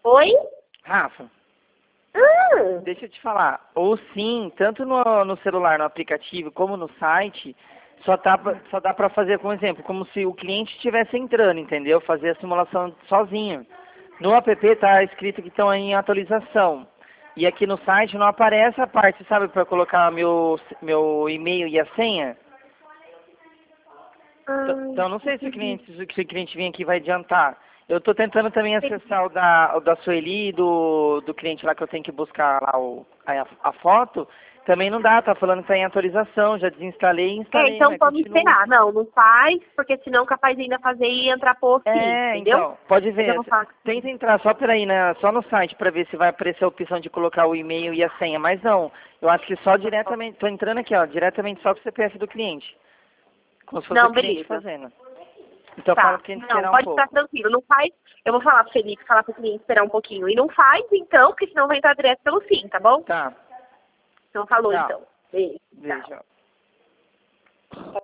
Oi? Rafa, Ah, deixa eu te falar. Ou sim, tanto no celular, no aplicativo, como no site, só dá para fazer, como exemplo, como se o cliente estivesse entrando, entendeu? Fazer a simulação sozinho. No app tá escrito que estão em atualização. E aqui no site não aparece a parte, sabe, para colocar meu e-mail e a senha. Então não sei se o cliente vir aqui vai adiantar. Eu estou tentando também acessar o da Sueli, do cliente lá que eu tenho que buscar lá a foto. Também não dá, tá falando que está em atualização. Já desinstalei e instalei, então mas vamos continua. esperar. Não faz, porque senão capaz de ainda fazer e entrar por sim, entendeu? Então, pode Mas eu ver. vou falar. Tenta entrar só por aí, né? Só no site para ver se vai aparecer a opção de colocar o e-mail e a senha. Mas não, eu acho que só diretamente, estou entrando aqui, ó, diretamente só com o CPF do cliente. Como se fosse o Não, cliente beleza. fazendo. Então fala Tá. que a gente Não, esperar um pode ficar pouco. tranquilo. Não faz. Eu vou falar pro Felipe, falar pro cliente esperar um pouquinho. E não faz, então, porque senão vai entrar direto pelo sim, tá bom? Tá. Então falou, Tchau. então. Beijo. Tchau. Beijo.